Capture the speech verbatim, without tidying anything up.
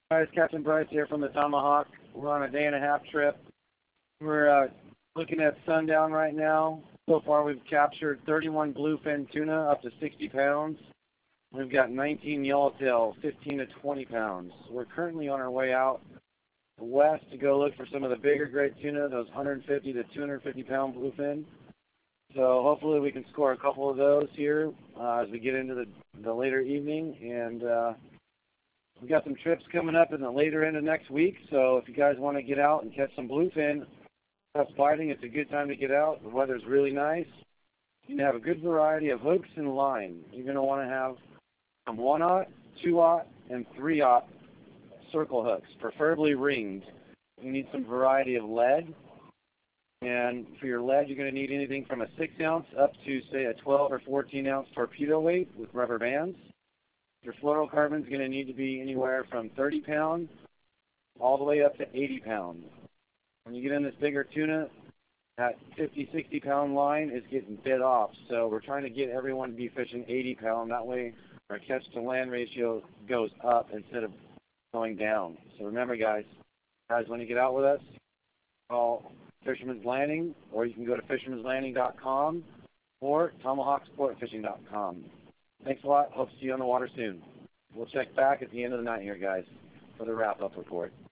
Guys, Captain Bryce here from the Tomahawk. We're on a day and a half trip. We're uh, looking at sundown right now. So far we've captured thirty-one bluefin tuna up to sixty pounds. We've got nineteen yellowtail, fifteen to twenty pounds. We're currently on our way out west to go look for some of the bigger great tuna, those one hundred fifty to two hundred fifty pound bluefin. So hopefully we can score a couple of those here uh, as we get into the, the later evening. And uh, we got some trips coming up in the later end of next week, so if you guys want to get out and catch some bluefin, that's fighting. It's a good time to get out. The weather's really nice. You can have a good variety of hooks and line. You're going to want to have some one-aught, two-aught, and three-aught circle hooks, preferably ringed. You need some variety of lead. And for your lead, you're going to need anything from a six ounce up to, say, a twelve or fourteen ounce torpedo weight with rubber bands. Your fluorocarbon is going to need to be anywhere from thirty pounds all the way up to eighty pounds. When you get in this bigger tuna, that fifty, sixty pound line is getting bit off. So we're trying to get everyone to be fishing eighty pound. That way our catch to land ratio goes up instead of going down. So remember, guys, guys, when you get out with us, call Fisherman's Landing, or you can go to fisherman's landing dot com or tomahawk sport fishing dot com. Thanks a lot. Hope to see you on the water soon. We'll check back at the end of the night here, guys, for the wrap-up report.